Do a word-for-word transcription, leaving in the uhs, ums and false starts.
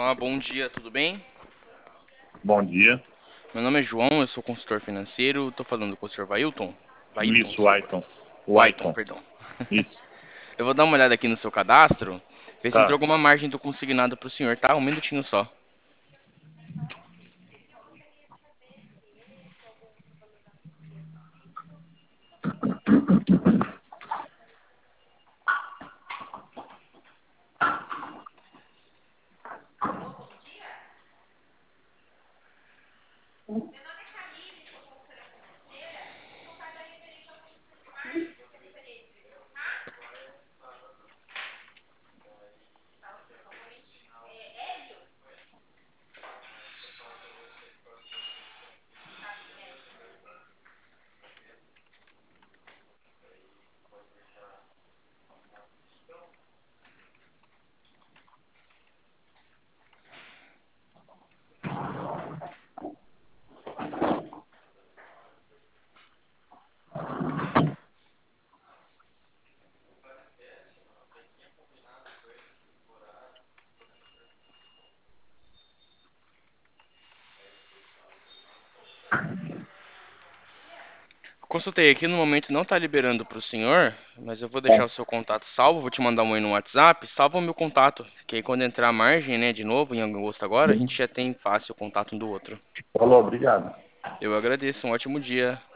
Olá, bom dia, tudo bem? Bom dia. Meu nome é João, eu sou consultor financeiro. Estou falando com o senhor Vailton? Vailton, Isso, desculpa. Aiton. O Waiton, Aiton. perdão. Isso. Eu vou dar uma olhada aqui no seu cadastro, ver se entrou Tá. alguma margem do consignado para o senhor, tá? Um minutinho só. Consultei aqui, no momento não está liberando para o senhor, mas eu vou deixar Bom, o seu contato salvo, vou te mandar um oi no WhatsApp, salva o meu contato, que aí quando entrar a margem, né, de novo, em agosto agora, a gente já tem fácil o contato um do outro. falou, obrigado. Eu agradeço, um ótimo dia.